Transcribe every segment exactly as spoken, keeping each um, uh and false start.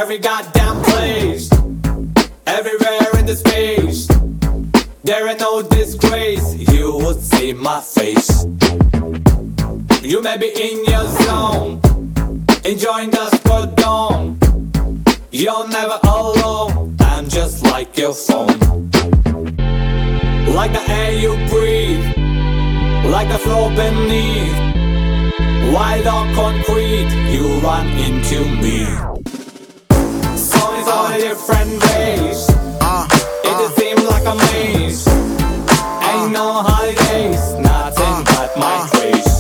every goddamn place, everywhere in the space. There ain't no disgrace, you would see my face. You may be in your zone, enjoying the spot dawn. You're never alone, I'm just like your phone. Like the air you breathe, like the floor beneath. Wild on concrete, you run into me. Song is on a different ways, it just seems like a maze. Ain't no holidays, nothing but my grace.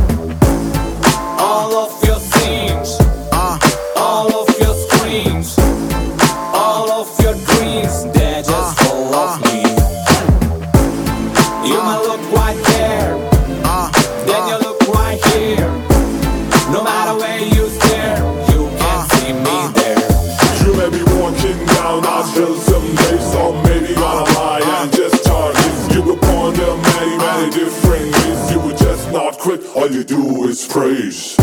All of your scenes, all of your screams, all of your dreams, they're just full of me. You might look right there, then you look right here. No matter where you stare, you can't see me there. You may be walking down our still some days, or maybe on a lie and just charges. You upon them many, many different ways. You would just not quit, all you do is praise.